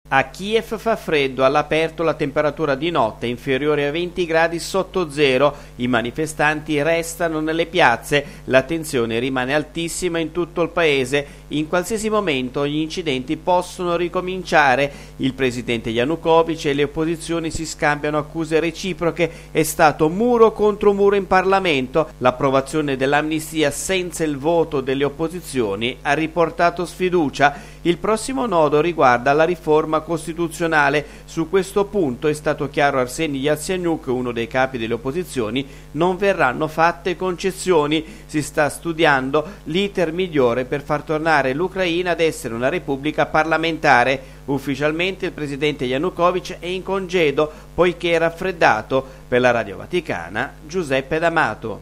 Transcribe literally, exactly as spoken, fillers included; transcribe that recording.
A Kiev fa freddo, all'aperto la temperatura di notte è inferiore a venti gradi sotto zero, i manifestanti restano nelle piazze, la tensione rimane altissima in tutto il paese, in qualsiasi momento gli incidenti possono ricominciare, il presidente Yanukovych e le opposizioni si scambiano accuse reciproche, è stato muro contro muro in Parlamento, l'approvazione dell'amnistia senza il voto delle opposizioni ha riportato sfiducia, il prossimo nodo riguarda la riforma costituzionale. Su questo punto è stato chiaro Arseny Yatsenyuk, uno dei capi delle opposizioni, non verranno fatte concessioni, si sta studiando l'iter migliore per far tornare l'Ucraina ad essere una repubblica parlamentare. Ufficialmente il presidente Yanukovych è in congedo poiché è raffreddato. Per la Radio Vaticana, Giuseppe D'Amato.